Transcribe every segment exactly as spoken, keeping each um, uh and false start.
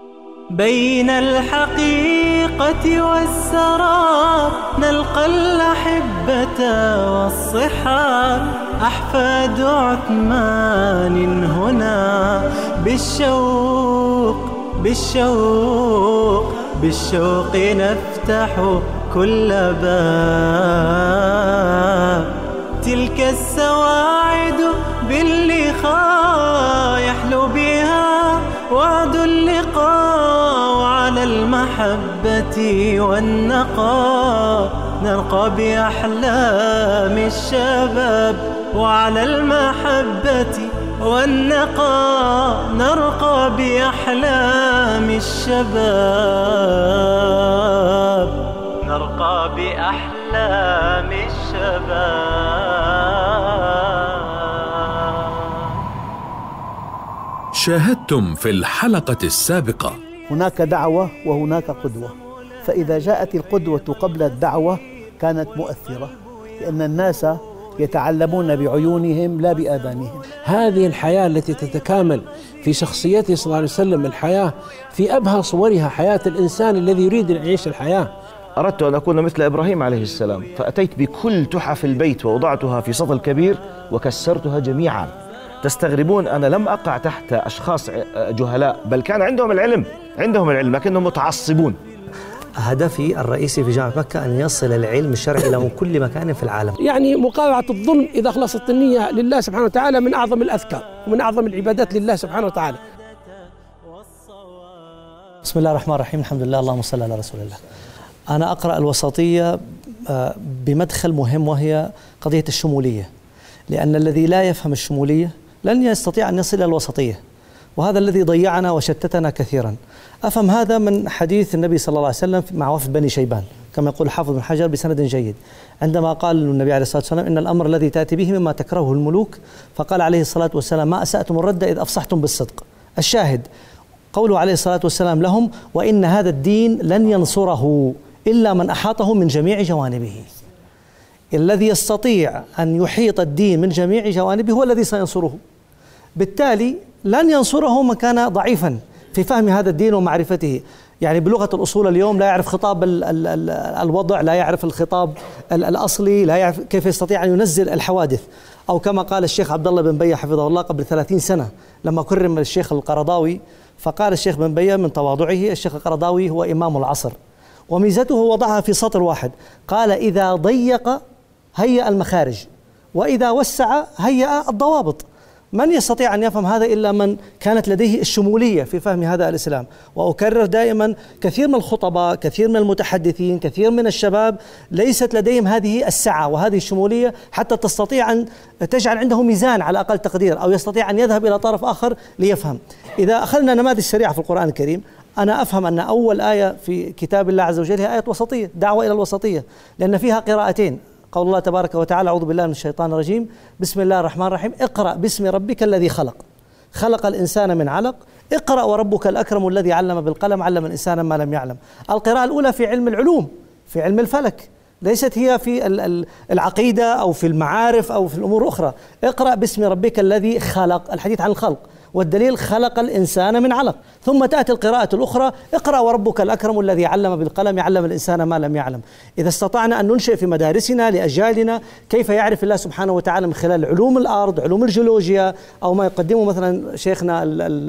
بين الحقيقة والسراب نلقى الأحبة والصحاب، أحفاد عثمان هنا بالشوق بالشوق بالشوق نفتح كل باب. تلك السواعد باللقاء يحلو بها وعد اللقاء، وعلى المحبة والنقاء نرقى بأحلام الشباب، وعلى المحبة والنقاء نرقى بأحلام الشباب، نرقى بأحلام الشباب. شاهدتم في الحلقة السابقة هناك دعوة وهناك قدوة، فإذا جاءت القدوة قبل الدعوة كانت مؤثرة، لأن الناس يتعلمون بعيونهم لا بآذانهم. هذه الحياة التي تتكامل في شخصيته صلى الله عليه وسلم، الحياة في أبهى صورها، حياة الإنسان الذي يريد أن يعيش الحياة. أردت أن أكون مثل إبراهيم عليه السلام، فأتيت بكل تحف البيت ووضعتها في سطل كبير وكسرتها جميعا. تستغربون أنا لم أقع تحت أشخاص جهلاء، بل كان عندهم العلم، عندهم العلم لكنهم متعصبون. هدفي الرئيسي في جامعة مكة أن يصل العلم الشرعي إلى كل مكان في العالم. يعني مقاومة الظلم إذا خلصت النية لله سبحانه وتعالى من أعظم الأذكار ومن أعظم العبادات لله سبحانه وتعالى. بسم الله الرحمن الرحيم، الحمد لله، اللهم صل على رسول الله. أنا أقرأ الوسطية بمدخل مهم وهي قضية الشمولية، لأن الذي لا يفهم الشمولية لن يستطيع أن يصل إلى الوسطية، وهذا الذي ضيعنا وشتتنا كثيرا. أفهم هذا من حديث النبي صلى الله عليه وسلم مع وفد بني شيبان، كما يقول حافظ بن حجر بسند جيد، عندما قال النبي عليه الصلاة والسلام إن الأمر الذي تأتي به مما تكرهه الملوك، فقال عليه الصلاة والسلام ما أسأتم الرد إذ أفصحتم بالصدق. الشاهد قوله عليه الصلاة والسلام لهم وإن هذا الدين لن ينصره إلا من أحاطه من جميع جوانبه. الذي يستطيع أن يحيط الدين من جميع جوانبه هو الذي سينصره، بالتالي لن ينصره من كان ضعيفا في فهم هذا الدين ومعرفته. يعني بلغة الأصول اليوم لا يعرف خطاب ال ال ال الوضع، لا يعرف الخطاب ال الأصلي، لا يعرف كيف يستطيع أن ينزل الحوادث. أو كما قال الشيخ عبد الله بن بية حفظه الله قبل ثلاثين سنة لما كرم الشيخ القرضاوي، فقال الشيخ بن بية من تواضعه الشيخ القرضاوي هو إمام العصر، وميزته وضعها في سطر واحد، قال إذا ضيق هيأ المخارج وإذا وسع هيأ الضوابط. من يستطيع أن يفهم هذا إلا من كانت لديه الشمولية في فهم هذا الإسلام. وأكرر دائما كثير من الخطباء، كثير من المتحدثين، كثير من الشباب ليست لديهم هذه السعة وهذه الشمولية حتى تستطيع أن تجعل عنده ميزان على أقل تقدير، أو يستطيع أن يذهب إلى طرف آخر ليفهم. إذا أخذنا نماذج سريعة في القرآن الكريم، أنا أفهم أن أول آية في كتاب الله عز وجل هي آية وسطية، دعوة إلى الوسطية، لأن فيها قراءتين. قول الله تبارك وتعالى أعوذ بالله من الشيطان الرجيم بسم الله الرحمن الرحيم اقرأ باسم ربك الذي خلق خلق الإنسان من علق اقرأ وربك الأكرم الذي علم بالقلم علم الإنسان ما لم يعلم. القراءة الأولى في علم العلوم، في علم الفلك، ليست هي في العقيدة أو في المعارف أو في الأمور الأخرى. اقرأ باسم ربك الذي خلق، الحديث عن الخلق، والدليل خلق الإنسان من علق. ثم تأتي القراءة الأخرى اقرأ وربك الأكرم الذي علم بالقلم علم الإنسان ما لم يعلم. إذا استطعنا أن ننشئ في مدارسنا لأجيالنا كيف يعرف الله سبحانه وتعالى من خلال علوم الأرض، علوم الجيولوجيا، أو ما يقدمه مثلا شيخنا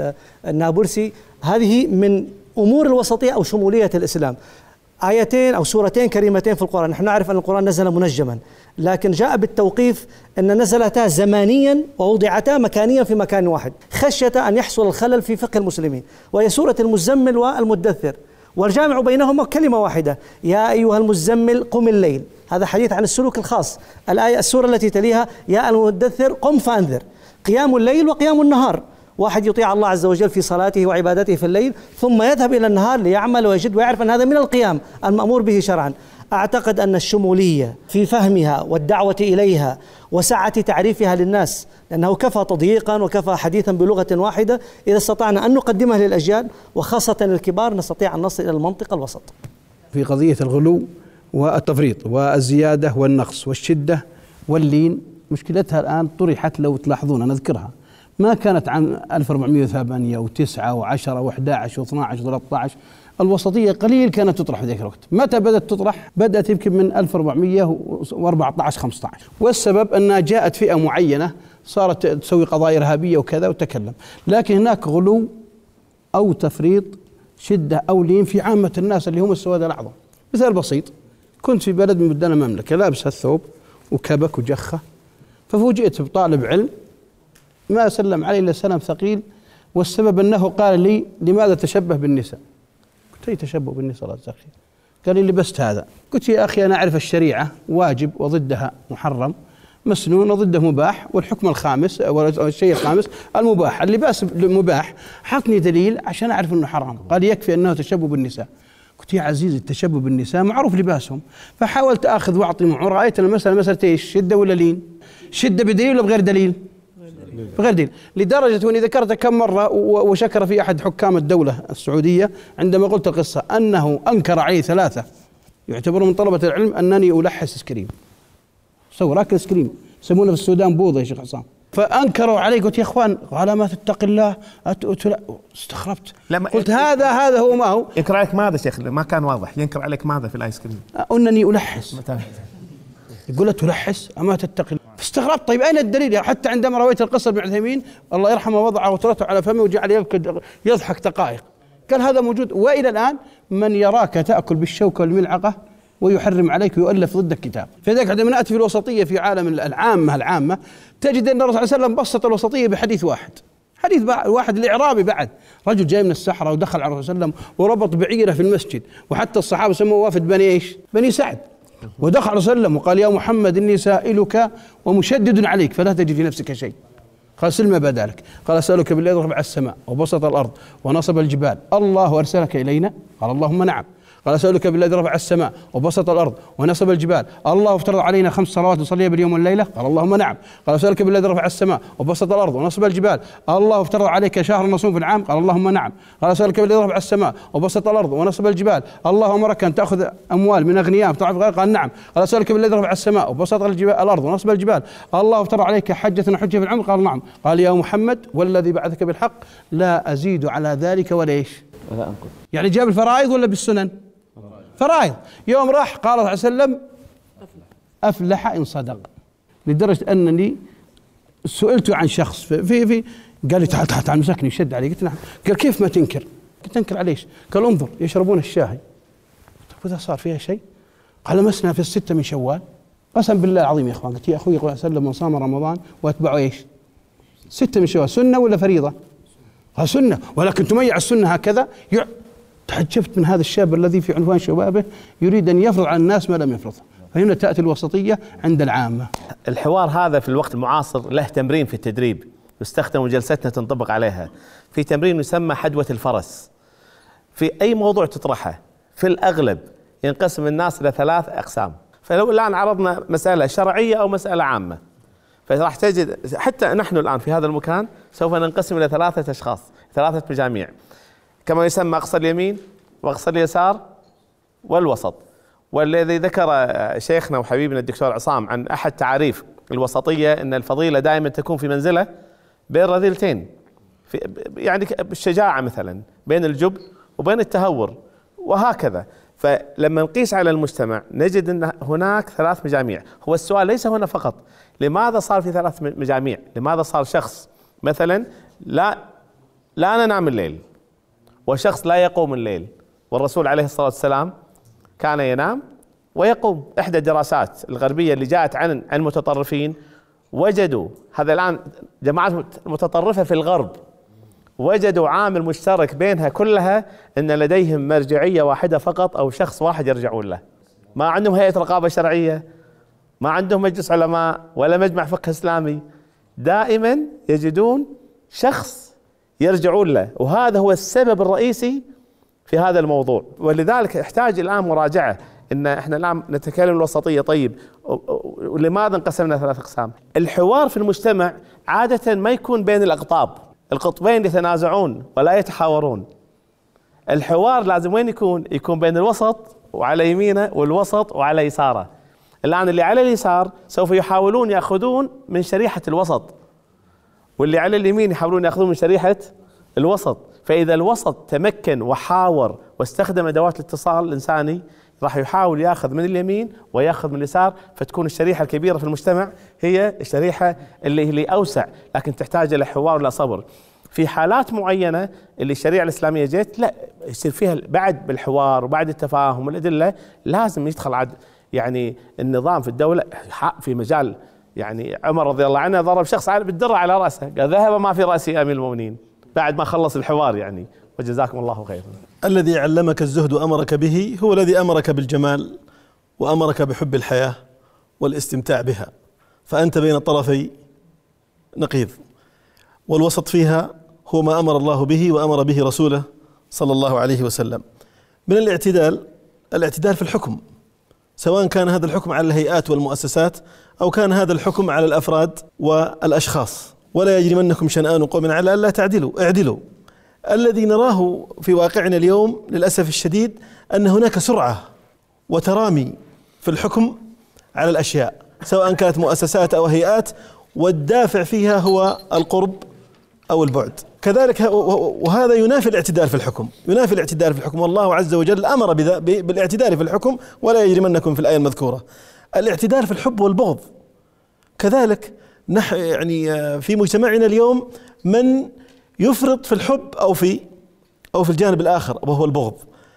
النابلسي، هذه من أمور الوسطية أو شمولية الإسلام. آيتين أو سورتين كريمتين في القرآن، نحن نعرف أن القرآن نزل منجما، لكن جاء بالتوقيف أن نزلتا زمانيا ووضعتا مكانيا في مكان واحد خشية أن يحصل الخلل في فقه المسلمين، وهي سورة المزمل والمدثر، والجامع بينهما كلمة واحدة يا أيها المزمل قم الليل، هذا حديث عن السلوك الخاص. الآية السورة التي تليها يا المدثر قم فأنذر، قيام الليل وقيام النهار، واحد يطيع الله عز وجل في صلاته وعبادته في الليل ثم يذهب إلى النهار ليعمل ويجد ويعرف أن هذا من القيام المأمور به شرعا. أعتقد أن الشمولية في فهمها والدعوة إليها وسعة تعريفها للناس، لأنه كفى تضييقا وكفى حديثا بلغة واحدة، إذا استطعنا أن نقدمها للأجيال وخاصة الكبار نستطيع أن نصل إلى المنطقة الوسط. في قضية الغلو والتفريط والزيادة والنقص والشدة واللين، مشكلتها الآن طرحت لو تلاحظون نذكرها، ما كانت عام ألف وأربعمائة وثمانية وتسعة وعشرة وأحد عشر واثني عشر وثلاثة عشر. الوسطية قليل كانت تطرح في ذلك الوقت. متى بدأت تطرح؟ بدأت يمكن من ألف وأربعمائة وأربعة عشر خمسة عشر، والسبب أنها جاءت فئة معينة صارت تسوي قضايا إرهابية وكذا وتكلم، لكن هناك غلو أو تفريط، شدة أو لين في عامة الناس اللي هم السواد الأعظم. مثال بسيط، كنت في بلد من بلدان المملكة لابس هالثوب وكبك وجخة، ففوجئت بطالب علم ما سلم علي إلا سلام ثقيل، والسبب أنه قال لي لماذا تشبه بالنساء؟ قلت أي تشبه بالنساء الله يجزاك خير؟ قال لي لبست هذا. قلت يا أخي أنا أعرف الشريعة واجب وضدها محرم، مسنون وضده مباح، والحكم الخامس أو الشيء الخامس المباح، اللباس مباح، حطني دليل عشان أعرف أنه حرام. قال يكفي أنه تشبه بالنساء. قلت يا عزيزي التشبه بالنساء معروف لباسهم، فحاولت آخذ وأعطي معه. رأيت المسألة مسألة إيش؟ شدة ولا لين؟ شدة بدليل ولا بغير دليل؟ بغير دليل، لدرجة وأني ذكرت كم مرة وشكر في أحد حكام الدولة السعودية عندما قلت القصة أنه أنكر علي ثلاثة يعتبرون من طلبة العلم أنني ألحس اسكريم، سووا راكل اسكريم يسمونه في السودان بوضة يا شيخ عصام، فأنكروا علي. قلت يا إخوان على ما تتق الله، استغربت قلت هذا هذا هو ما هو. ينكر عليك ماذا شيخ؟ ما كان واضح. ينكر عليك ماذا في الآيس كريم؟ أنني ألحس. يقول له تلحس أما تتقي. فاستغربت طيب أين الدليل؟ حتى عندما رويت القصة ابن عثيمين الله يرحمه وضع وترته على فمه وجعل يضحك دقائق، قال هذا موجود. وإلى الآن من يراك تأكل بالشوكة والملعقة ويحرم عليك ويؤلف ضدك كتاب. فلذلك عندما نأتي في الوسطية في عالم العامة العامة تجد أن الرسول صلى الله عليه وسلم بسط الوسطية بحديث واحد، حديث واحد الإعرابي بعد رجل جاي من الصحراء ودخل على الرسول صلى الله عليه وسلم وربط بعيره في المسجد، وحتى الصحابة سموه وافد بني إيش؟ بني سعد. ودخل على رسول الله وقال يا محمد إني سائلك ومشدد عليك فلا تجد في نفسك شيء. قال سل ما بدا لك. قال أسألك بالذي رفع السماء وبسط الأرض ونصب الجبال الله أرسلك إلينا؟ قال اللهم نعم. قال أسألك بالذي رفع السماء وبسط الأرض ونصب الجبال الله افترض علينا خمس صلوات نصليها باليوم والليلة؟ قال اللهم نعم. قال أسألك بالذي رفع السماء وبسط الأرض ونصب الجبال الله افترض عليك شهر نصوم في العام؟ قال اللهم نعم. قال أسألك بالذي رفع السماء وبسط الأرض ونصب الجبال الله أمرك أن تأخذ أموال من أغنياء فتضعف غير؟ قال نعم. قال أسألك بالذي رفع السماء وبسط الأرض ونصب الجبال الله افترض عليك حجة وحجة في العمر؟ قال نعم. قال يا محمد والذي بعثك بالحق لا أزيد على ذلك ولا إيش؟ ولا أنقص. يعني جاب الفرائض ولا بالسنن؟ فرائض. يوم راح قال صلى الله عليه وسلم أفلح إن صدق، لدرجة أنني سئلت عن شخص في في قال لي تعال تعال تعال مسكني شد علي. قلت نعم. قال كيف ما تنكر؟ قلت تنكر على ايش؟ قال انظر يشربون الشاي. طيب وإذا صار فيها شيء؟ قال لمسنا في الستة من شوال. قسم بالله العظيم يا اخوان. قلت يا اخوي صلى الله عليه وسلم من صام رمضان واتبعه ايش؟ ستة من شوال سنة ولا فريضة؟ قال سنة، ولكن تميع السنة هكذا. تعجبت من هذا الشاب الذي في عنفوان شبابه يريد أن يفرض على الناس ما لم يفرض. فهنا تأتي الوسطية عند العامة. الحوار هذا في الوقت المعاصر له تمرين في التدريب يستخدم وجلستنا تنطبق عليها. في تمرين يسمى حدوة الفرس. في أي موضوع تطرحه في الأغلب ينقسم الناس إلى ثلاث أقسام. فلو الآن عرضنا مسألة شرعية أو مسألة عامة، فراح تجد حتى نحن الآن في هذا المكان سوف ننقسم إلى ثلاثة أشخاص، ثلاثة مجاميع، كما يسمى أقصى اليمين وأقصى اليسار والوسط. والذي ذكر شيخنا وحبيبنا الدكتور عصام عن أحد تعاريف الوسطية أن الفضيلة دائما تكون في منزلة بين رذيلتين، في يعني بالشجاعة مثلا بين الجبن وبين التهور وهكذا. فلما نقيس على المجتمع نجد أن هناك ثلاث مجاميع. هو السؤال ليس هنا فقط لماذا صار في ثلاث مجاميع، لماذا صار شخص مثلا لا لا ننام الليل وشخص لا يقوم الليل، والرسول عليه الصلاة والسلام كان ينام ويقوم. إحدى الدراسات الغربية اللي جاءت عن عن المتطرفين وجدوا هذا الآن جماعات متطرفة في الغرب وجدوا عامل مشترك بينها كلها أن لديهم مرجعية واحدة فقط أو شخص واحد يرجعون له. ما عندهم هيئة رقابة شرعية، ما عندهم مجلس علماء ولا مجمع فقه إسلامي، دائما يجدون شخص يرجعون له، وهذا هو السبب الرئيسي في هذا الموضوع. ولذلك يحتاج الآن مراجعة إن إحنا الآن نتكلم الوسطية. طيب ولماذا انقسمنا ثلاث أقسام؟ الحوار في المجتمع عادة ما يكون بين الأقطاب، القطبين يتنازعون ولا يتحاورون. الحوار لازم وين يكون؟ يكون بين الوسط وعلى يمينه والوسط وعلى يساره. الآن اللي على اليسار سوف يحاولون يأخذون من شريحة الوسط، واللي على اليمين يحاولون يأخذون من شريحة الوسط. فإذا الوسط تمكن وحاور واستخدم أدوات الاتصال الإنساني راح يحاول يأخذ من اليمين ويأخذ من اليسار، فتكون الشريحة الكبيرة في المجتمع هي الشريحة اللي اللي أوسع، لكن تحتاج إلى حوار ولا صبر. في حالات معينة اللي الشريعة الإسلامية جت لا يصير فيها بعد بالحوار وبعد التفاهم والأدلة لازم يدخل عد يعني النظام في الدولة في مجال. يعني عمر رضي الله عنه ضرب شخص بالدرة على رأسه، قال ذهب ما في رأسي أمير المؤمنين، بعد ما خلص الحوار يعني. وجزاكم الله خيرا. الذي علمك الزهد وأمرك به هو الذي أمرك بالجمال وأمرك بحب الحياة والاستمتاع بها، فأنت بين طرفي نقيض، والوسط فيها هو ما أمر الله به وأمر به رسوله صلى الله عليه وسلم. من الاعتدال الاعتدال في الحكم، سواء كان هذا الحكم على الهيئات والمؤسسات أو كان هذا الحكم على الأفراد والأشخاص. ولا يجرمنكم شنآن قوم على ألا تعدلوا اعدلوا. الذي نراه في واقعنا اليوم للأسف الشديد أن هناك سرعة وترامي في الحكم على الأشياء، سواء كانت مؤسسات أو هيئات، والدافع فيها هو القرب أو البعد. كذلك وهذا ينافي الاعتدال في الحكم، ينافي الاعتدال في الحكم، والله عز وجل أمر بالاعتدال في الحكم ولا يجرمنكم في الآية المذكورة. الاعتدال في الحب والبغض كذلك، نح يعني في مجتمعنا اليوم من يفرط في الحب أو في أو في الجانب الآخر وهو البغض.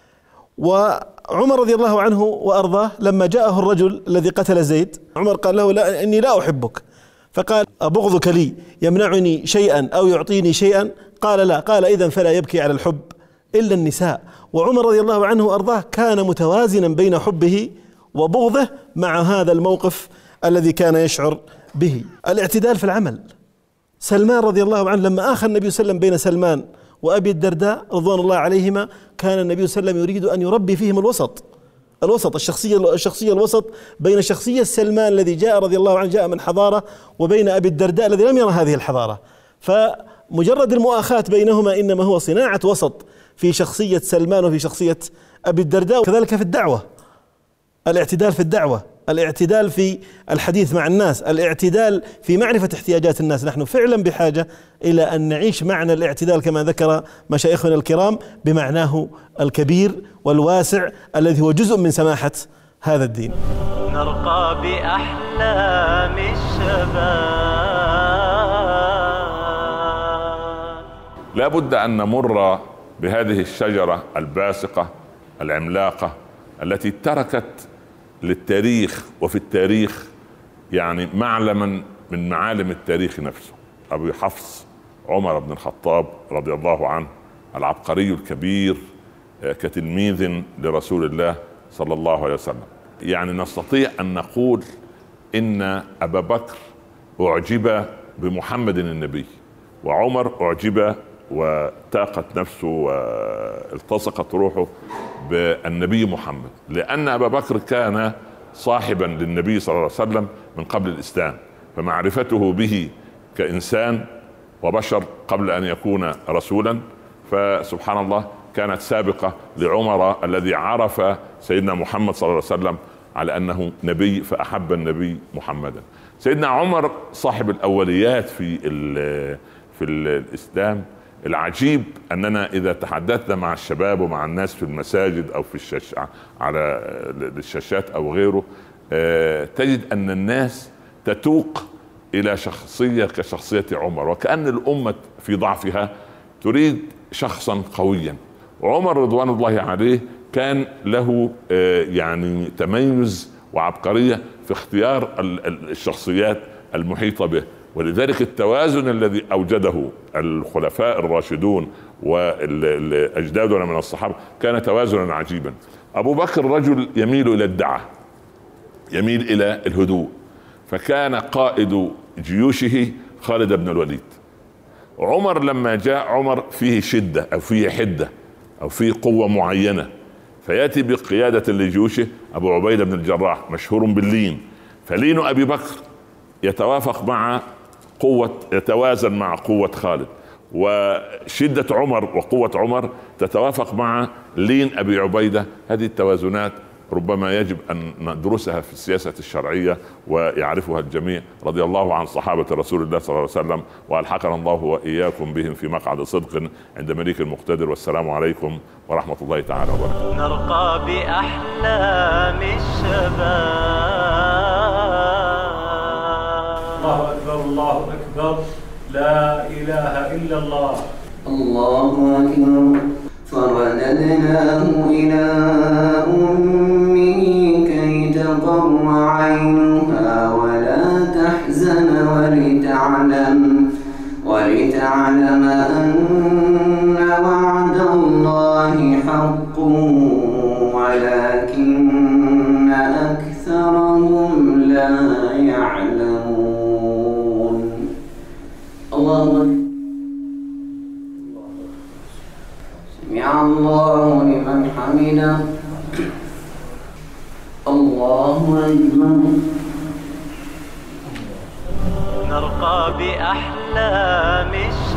وعمر رضي الله عنه وأرضاه لما جاءه الرجل الذي قتل زيد، عمر قال له لا إني لا أحبك، فقال أبغضك لي يمنعني شيئا أو يعطيني شيئا؟ قال لا، قال إذن فلا يبكي على الحب إلا النساء. وعمر رضي الله عنه وأرضاه كان متوازنا بين حبه وبغضه مع هذا الموقف الذي كان يشعر به. الاعتدال في العمل، سلمان رضي الله عنه لما آخى النبي صلى الله عليه وسلم بين سلمان وأبي الدرداء رضوان الله عليهما، كان النبي صلى الله عليه وسلم يريد أن يربي فيهم الوسط، الوسط الشخصية الشخصية الوسط بين شخصية سلمان الذي جاء رضي الله عنه جاء من حضارة، وبين أبي الدرداء الذي لم يرى هذه الحضارة. فمجرد المؤاخاة بينهما إنما هو صناعة وسط في شخصية سلمان وفي شخصية أبي الدرداء. كذلك في الدعوة، الاعتدال في الدعوة، الاعتدال في الحديث مع الناس، الاعتدال في معرفة احتياجات الناس. نحن فعلا بحاجة إلى أن نعيش معنى الاعتدال كما ذكر مشايخنا الكرام بمعناه الكبير والواسع الذي هو جزء من سماحة هذا الدين. نرقى بأحلام الشباب. لا بد أن نمر بهذه الشجرة الباسقة العملاقة التي تركت للتاريخ وفي التاريخ يعني معلما من معالم التاريخ نفسه. أبو حفص عمر بن الخطاب رضي الله عنه العبقري الكبير كتلميذ لرسول الله صلى الله عليه وسلم. يعني نستطيع أن نقول إن أبا بكر أعجب بمحمد النبي، وعمر أعجب وتاقت نفسه والتصقت روحه بالنبي محمد، لأن أبا بكر كان صاحبا للنبي صلى الله عليه وسلم من قبل الإسلام، فمعرفته به كإنسان وبشر قبل أن يكون رسولا فسبحان الله كانت سابقة لعمر الذي عرف سيدنا محمد صلى الله عليه وسلم على أنه نبي فأحب النبي محمدا. سيدنا عمر صاحب الأوليات في في الإسلام. العجيب أننا إذا تحدثنا مع الشباب ومع الناس في المساجد أو في الشاش على الشاشات أو غيره تجد أن الناس تتوق إلى شخصية كشخصية عمر، وكأن الأمة في ضعفها تريد شخصا قويا. وعمر رضوان الله عليه كان له يعني تميز وعبقرية في اختيار الشخصيات المحيطة به، ولذلك التوازن الذي أوجده الخلفاء الراشدون والأجدادنا من الصحابة كان توازنا عجيبا. أبو بكر رجل يميل إلى الدعة، يميل إلى الهدوء، فكان قائد جيوشه خالد بن الوليد. عمر لما جاء عمر فيه شدة أو فيه حدة أو فيه قوة معينة، فيأتي بقيادة لجيوشه أبو عبيدة بن الجراح مشهور باللين، فلين أبي بكر يتوافق مع قوة يتوازن مع قوة خالد، وشدة عمر وقوة عمر تتوافق مع لين أبي عبيدة. هذه التوازنات ربما يجب أن ندرسها في السياسة الشرعية ويعرفها الجميع. رضي الله عن صحابة رسول الله صلى الله عليه وسلم، وألحقنا الله وإياكم بهم في مقعد صدق عند مليك المقتدر. والسلام عليكم ورحمة الله تعالى وبركاته. نرقى بأحلام الشباب. الله أكبر الله أكبر، لا إله إلا الله. الله أكبر. فرددناه إلى أمه كي تقر عينها ولا تحزن ولتعلم ولتعلم أن وعد الله حق ولكن أكثرهم لا يعلمون. الله أكبر. سمع الله لمن حمده. الله أكبر. نرقى بأحلام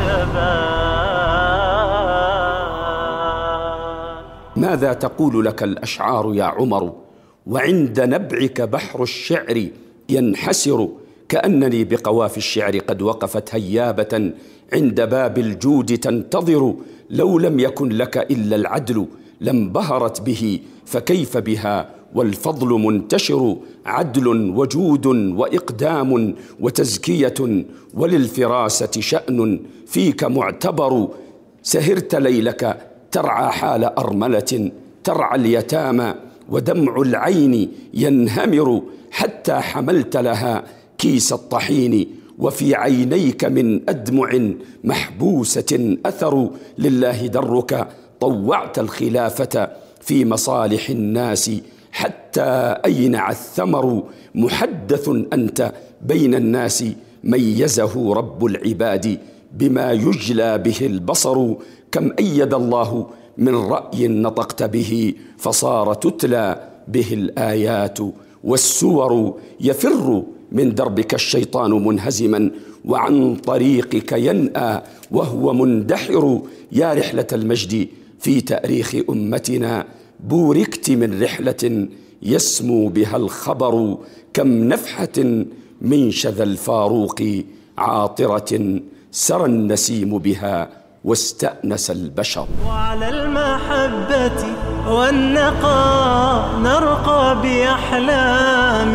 الشباب. ماذا تقول لك الأشعار يا عمر، وعند نبعك بحر الشعر ينحسر، كأنني بقوافي الشعر قد وقفت هيابة عند باب الجود تنتظر، لو لم يكن لك إلا العدل لم بهرت به، فكيف بها والفضل منتشر، عدل وجود وإقدام وتزكية، وللفراسة شأن فيك معتبر، سهرت ليلك ترعى حال أرملة ترعى اليتامى، ودمع العين ينهمر حتى حملت لها كيس الطحين، وفي عينيك من أدمع محبوسة أثر، لله درك طوعت الخلافة في مصالح الناس، حتى أينع الثمر، محدث أنت بين الناس، ميزه رب العباد بما يجلى به البصر، كم أيد الله من رأي نطقت به، فصار تتلى به الآيات والسور، يفر من دربك الشيطان منهزما، وعن طريقك ينأى وهو مندحر، يا رحلة المجد في تأريخ أمتنا، بوركت من رحلة يسمو بها الخبر، كم نفحة من شذا الفاروق عاطرة، سرى النسيم بها واستأنس البشر. وعلى المحبة والنقاء نرقى بأحلام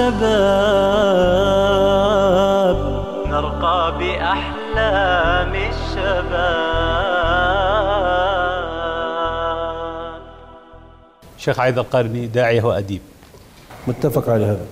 الشباب. نرقى بأحلام الشباب. شيخ عايض القرني داعية وأديب. متفق على هذا.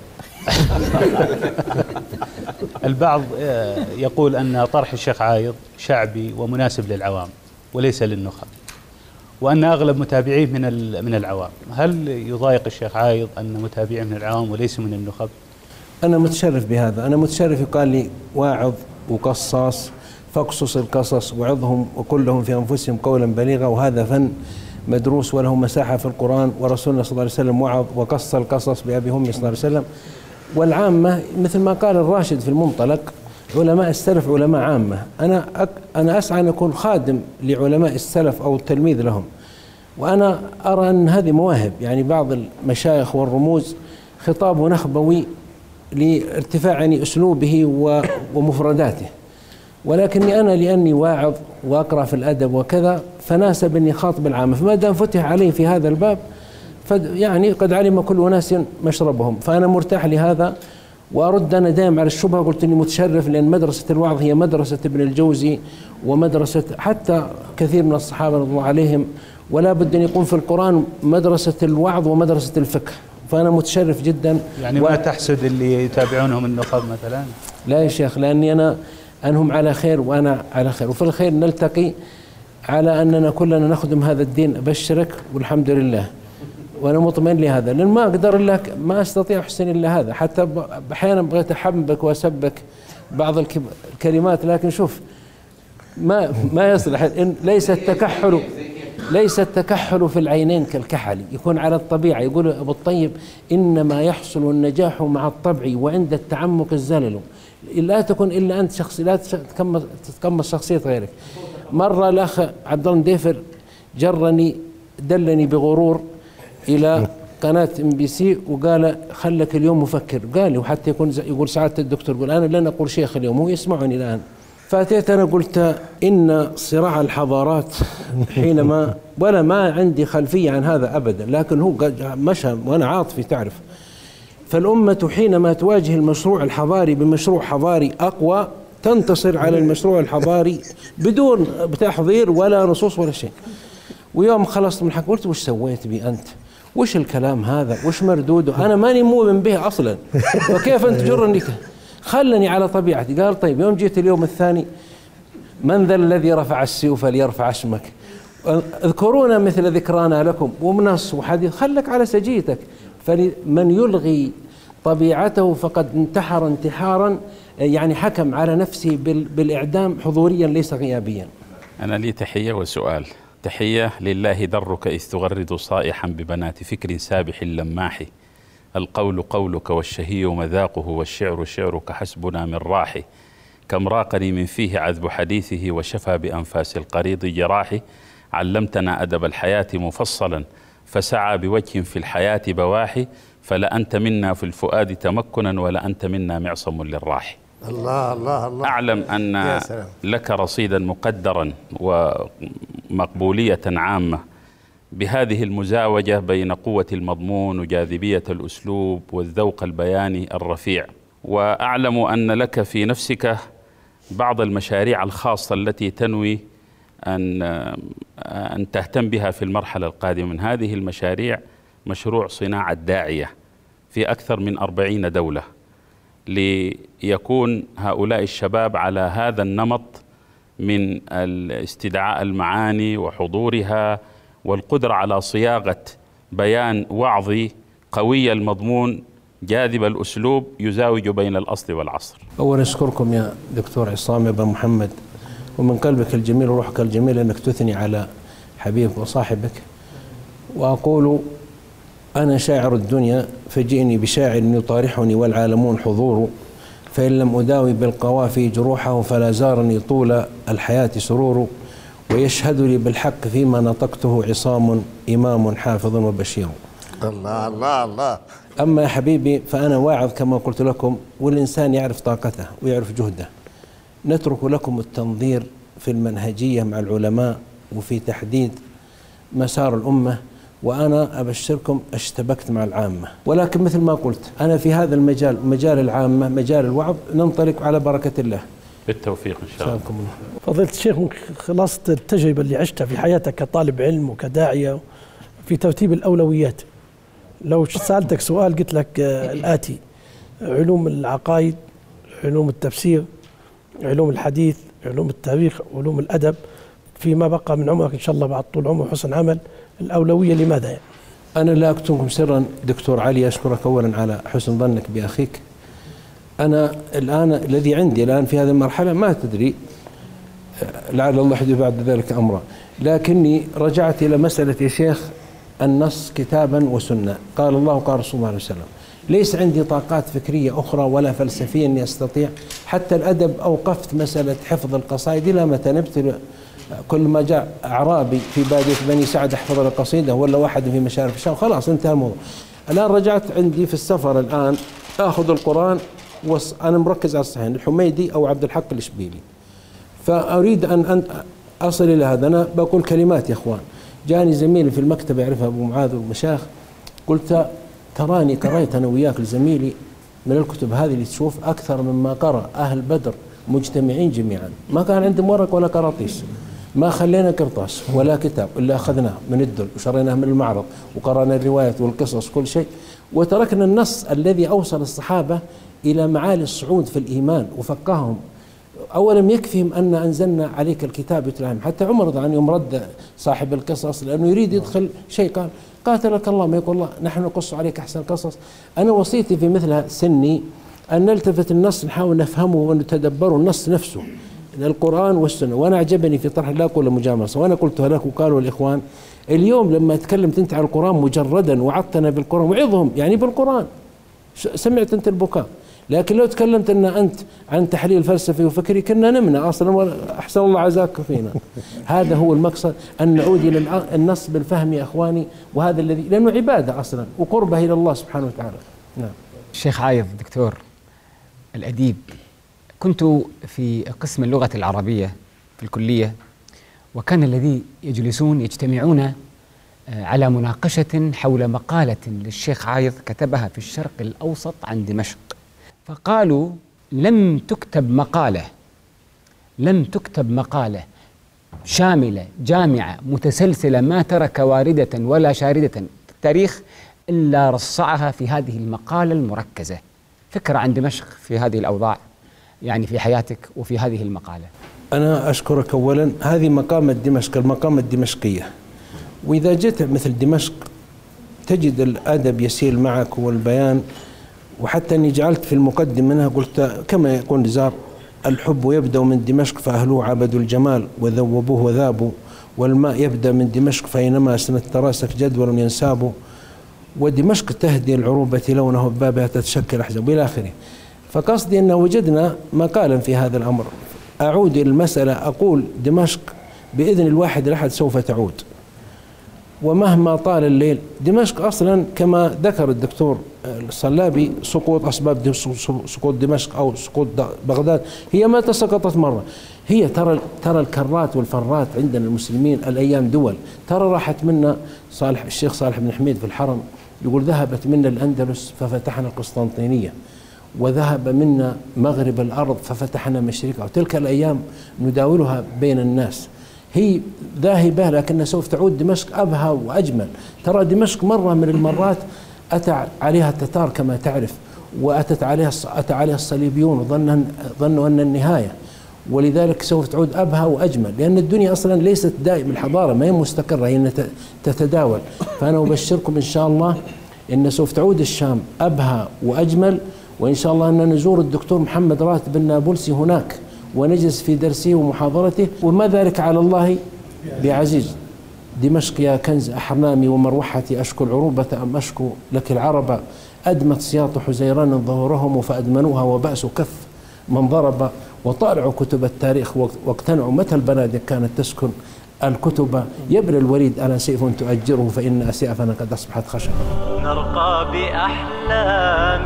البعض يقول أن طرح الشيخ عايض شعبي ومناسب للعوام وليس للنخب، وأن أغلب متابعيه من من العوام. هل يضايق الشيخ عايض أن متابعيه من العوام وليس من النخب؟ أنا متشرف بهذا، أنا متشرف يقال لي واعظ وقصاص، فاقصص القصص وعظهم وكلهم في أنفسهم قولا بليغا، وهذا فن مدروس وله مساحة في القرآن، ورسولنا صلى الله عليه وسلم وعظ وقص القصص بأبي همي صلى الله عليه وسلم. والعامة مثل ما قال الراشد في المنطلق، علماء السلف علماء عامة، أنا أك أنا أسعى أن أكون خادم لعلماء السلف أو التلميذ لهم، وأنا أرى أن هذه مواهب. يعني بعض المشايخ والرموز خطابه نخبوي لارتفاع يعني أسلوبه ومفرداته، ولكني أنا لأني واعظ وأقرأ في الأدب وكذا فناسب أني خاطب العامة، فما دام فتح علي في هذا الباب يعني قد علم كل أناس مشربهم، فأنا مرتاح لهذا. وأرد أنا دائما على الشبهة، قلت إني متشرف لأن مدرسة الوعظ هي مدرسة ابن الجوزي ومدرسة حتى كثير من الصحابة رضي الله عليهم، ولا بد أن يكون في القرآن مدرسة الوعظ ومدرسة الفقه، فأنا متشرف جدا. يعني ما و... تحسد اللي يتابعونهم النخب مثلا؟ لا يا شيخ، لأني أنا أنهم على خير وأنا على خير، وفي الخير نلتقي على أننا كلنا نخدم هذا الدين. أبشرك والحمد لله، وأنا مطمئن لهذا، لأن ما أقدر إلا ما أستطيع أحسن إلا هذا. حتى أحيانا بغيت أحبك وأسبك بعض الكلمات، لكن شوف ما ما يصلح. إن ليس التكحل ليس التكحل في العينين كالكحل، يكون على الطبيعة. يقول أبو الطيب: إنما يحصل النجاح مع الطبع وعند التعمق الزلل، لا تكن إلا أنت شخص، لا تتقمص شخصية غيرك. مرة الأخ عبد الله نديفر جرني دلني بغرور إلى قناة ام بي سي وقال خلك اليوم مفكر، قال لي، وحتى يكون يقول سعادة الدكتور يقول أنا لن أقول شيخ اليوم، هو يسمعني الآن. فأتيت أنا قلت إن صراع الحضارات حينما، ولا ما عندي خلفية عن هذا أبدا، لكن هو مشى وأنا عاطفي تعرف. فالأمة حينما تواجه المشروع الحضاري بمشروع حضاري أقوى تنتصر على المشروع الحضاري بدون تحضير ولا نصوص ولا شيء. ويوم خلصت من الحكي قلت وش سويت بي أنت؟ وش الكلام هذا؟ وش مردوده؟ أنا ماني مؤمن به أصلا، وكيف أنت تجرني؟ خلني على طبيعتي. قال طيب يوم جيت اليوم الثاني، من ذا الذي رفع السيوف ليرفع اسمك؟ اذكرونا مثل ذكرانا لكم، ومنص وحديث، خلك على سجيتك. فمن يلغي طبيعته فقد انتحر انتحارا، يعني حكم على نفسه بالإعدام حضوريا ليس غيابيا. أنا لي تحية وسؤال. تحية لله درك إذ تغرد صائحا ببنات فكر سابح لماح، القول قولك والشهي مذاقه والشعر شعرك حسبنا من راح، كم راقني من فيه عذب حديثه وشفى بأنفاس القريض جراحي، علمتنا أدب الحياة مفصلا فسعى بوجه في الحياة بواحي، فلا أنت منا في الفؤاد تمكنا ولا أنت منا معصم للراح. الله الله الله. أعلم أن لك رصيدا مقدرا ومقبولية عامة بهذه المزاوجة بين قوة المضمون وجاذبية الأسلوب والذوق البياني الرفيع، وأعلم أن لك في نفسك بعض المشاريع الخاصة التي تنوي أن أن تهتم بها في المرحلة القادمة. من هذه المشاريع مشروع صناعة داعية في أكثر من أربعين دولة، ليكون هؤلاء الشباب على هذا النمط من استدعاء المعاني وحضورها والقدرة على صياغة بيان وعظي قوي المضمون جاذب الأسلوب يزاوج بين الأصل والعصر. أولا أشكركم يا دكتور عصام أبا محمد، ومن قلبك الجميل وروحك الجميل أنك تثني على حبيبك وصاحبك. وأقول أنا شاعر الدنيا فجئني بشاعر يطارحني والعالمون حضور، فإن لم أداوي بالقوافي جروحه فلا زارني طول الحياة سرور، ويشهد لي بالحق فيما نطقته عصام إمام حافظ وبشير. الله الله الله. أما يا حبيبي فأنا واعظ كما قلت لكم، والإنسان يعرف طاقته ويعرف جهده. نترك لكم التنظير في المنهجية مع العلماء وفي تحديد مسار الأمة، وأنا أبشركم اشتبكت مع العامة، ولكن مثل ما قلت أنا في هذا المجال، مجال العامة، مجال الوعظ، ننطلق على بركة الله. بالتوفيق إن شاء الله. فضيلة الشيخ، من خلاصة التجربة اللي عشتها في حياتك كطالب علم وكداعية في ترتيب الأولويات، لو سألتك سؤال قلت لك الآتي: علوم العقائد، علوم التفسير، علوم الحديث، علوم التاريخ، علوم الأدب، فيما بقى من عمرك إن شاء الله بعد طول عمر وحسن عمل، الأولوية لماذا يعني؟ أنا لا أكتمكم سرا دكتور علي، أشكرك أولا على حسن ظنك بأخيك. أنا الآن الذي عندي الآن في هذه المرحلة ما تدري، لعل الله يحدث بعد ذلك أمرا، لكني رجعت إلى مسألة يا شيخ النص كتابا وسنة، قال الله وقال رسول الله عليه وسلم. ليس عندي طاقات فكرية أخرى ولا فلسفية أني أستطيع. حتى الأدب أوقفت مسألة حفظ القصائد إلى متى نبتل. كل ما جاء أعرابي في بادية بني سعد أحفظ القصيدة، ولا واحد في مشارف الشام، خلاص انتهى الموضوع. الآن رجعت عندي في السفر الآن أخذ القرآن، وأنا مركز على الصحيحين، الحميدي أو عبد الحق الإشبيلي، فأريد أن أصل إلى هذا. أنا بقول كلمات يا إخوان. جاني زميلي في المكتب يعرفها أبو معاذ والمشايخ، قلت تراني قريت أنا وياك لزميلي من الكتب هذه اللي تشوف أكثر مما قرأ أهل بدر مجتمعين جميعا، ما كان عندهم ورق ولا قراطيس، ما خلينا قرطاس ولا كتاب إلا أخذناه من الدل وشريناه من المعرض وقرأنا الروايات والقصص كل شيء، وتركنا النص الذي أوصل الصحابة إلى معالي الصعود في الإيمان وفقههم. أولم يكفيهم أن أنزلنا عليك الكتاب يتلى عليهم. حتى عمر رضي الله عنه يوم رد صاحب القصص لأنه يريد يدخل شيء قال قاتلك الله، ما يقول الله نحن نقص عليك أحسن قصص. أنا وصيتي في مثل سني أن نلتفت النص، نحاول نفهمه ونتدبر النص نفسه، القرآن والسنة. وأنا أعجبني في طرح لا أقول مجاملة، وأنا قلتها لك وقالوا الإخوان اليوم لما تكلمت أنت على القرآن مجردا وعظتنا بالقرآن وعظهم يعني بالقرآن، سمعت أنت البكاء، لكن لو تكلمت أن أنت عن تحليل فلسفي وفكري كنا نمنع أصلا، أحسن الله عزاك فينا. هذا هو المقصد، أن نعود إلى النص بالفهم يا أخواني، وهذا الذي لأنه عبادة أصلا وقربة إلى الله سبحانه وتعالى. نعم. الشيخ عايض دكتور الأديب، كنت في قسم اللغة العربية في الكلية، وكان الذي يجلسون يجتمعون على مناقشة حول مقالة للشيخ عايض كتبها في الشرق الأوسط عن دمشق، فقالوا لم تكتب مقالة لم تكتب مقالة شاملة جامعة متسلسلة ما ترك واردة ولا شاردة في التاريخ إلا رصعها في هذه المقالة المركزة. فكرة عن دمشق في هذه الأوضاع، يعني في حياتك وفي هذه المقالة. أنا أشكرك أولا. هذه مقامة دمشق، المقامة الدمشقية، وإذا جئت مثل دمشق تجد الأدب يسيل معك والبيان، وحتى أني جعلت في المقدم منها قلت كما يقول نزار: الحب يبدأ من دمشق فأهلوه عبدوا الجمال وذوبوه وذابوا، والماء يبدأ من دمشق فإنما سنة تراسك جدول ينساب، ودمشق تهدي العروبة لونه ببابها تتشكل أحزاب إلى آخره. فقصدي أن وجدنا مقالا في هذا الأمر. أعود إلى المسألة، أقول دمشق بإذن الواحد الأحد سوف تعود، ومهما طال الليل. دمشق أصلا كما ذكر الدكتور الصلابي سقوط أسباب سقوط دمشق أو سقوط بغداد هي ما تسقطت مرة، هي ترى ترى الكرات والفرات عندنا المسلمين الأيام دول. ترى راحت منا صالح الشيخ صالح بن حميد في الحرم يقول: ذهبت منا الأندلس ففتحنا القسطنطينية، وذهب منا مغرب الأرض ففتحنا مشرقها، وتلك الأيام نداولها بين الناس. هي ذاهبة لكن سوف تعود دمشق أبهى وأجمل. ترى دمشق مرة من المرات أتى عليها التتار كما تعرف، وأتت عليها أتى عليها الصليبيون وظنوا ظنوا أن النهاية، ولذلك سوف تعود أبهى وأجمل، لأن الدنيا أصلا ليست دائم الحضارة، ما هي مستقرة، هي تتداول. فأنا أبشركم إن شاء الله أن سوف تعود الشام أبهى وأجمل، وإن شاء الله أن نزور الدكتور محمد راتب النابلسي هناك ونجلس في درسه ومحاضرته، وما ذلك على الله بعزيز. دمشق يا كنز أحلامي ومروحتي، أشكو العروبة أم أشكو لك العرب، أدمت سياط حزيران ظهورهم فأدمنوها وبأس كف من ضرب، وطالعوا كتب التاريخ واقتنعوا متى البنادق كانت تسكن الكتب. يبرى الوريد أنا سيف تؤجره فإن أسيافنا قد أصبحت خشبا. نرقى بأحلام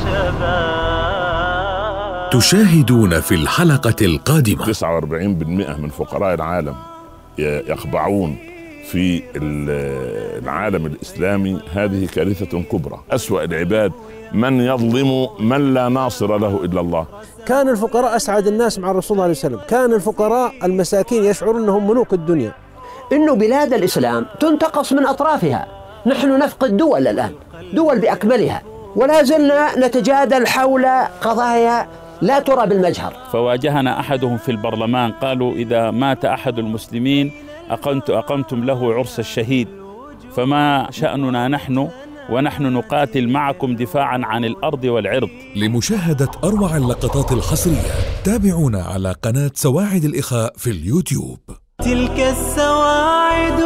الشباب. تشاهدون في الحلقة القادمة تسعة وأربعين بالمئة من فقراء العالم يخضعون في العالم الإسلامي. هذه كارثة كبرى. أسوأ العباد من يظلم من لا ناصر له إلا الله. كان الفقراء أسعد الناس مع الرسول صلى الله عليه وسلم، كان الفقراء المساكين يشعرون أنهم ملوك الدنيا. إنه بلاد الإسلام تنتقص من أطرافها، نحن نفقد دول الآن، دول بأكملها، ولا زلنا نتجادل حول قضايا لا ترى بالمجهر. فواجهنا أحدهم في البرلمان قالوا: إذا مات أحد المسلمين أقمت أقمتم له عرس الشهيد، فما شأننا نحن ونحن نقاتل معكم دفاعا عن الأرض والعرض. لمشاهدة أروع اللقطات الحصرية تابعونا على قناة سواعد الإخاء في اليوتيوب. تلك السواعد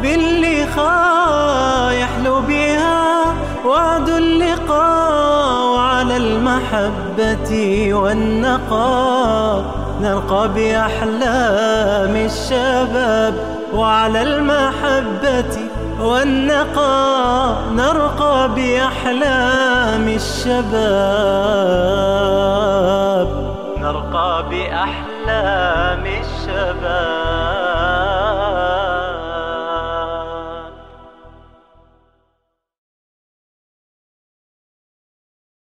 باللقاء يحلو بها وعد اللقاء، وعلى المحبة والنقاء نرقى بأحلام الشباب، وعلى المحبة والنقاء نرقى بأحلام الشباب، نرقى بأحلام الشباب.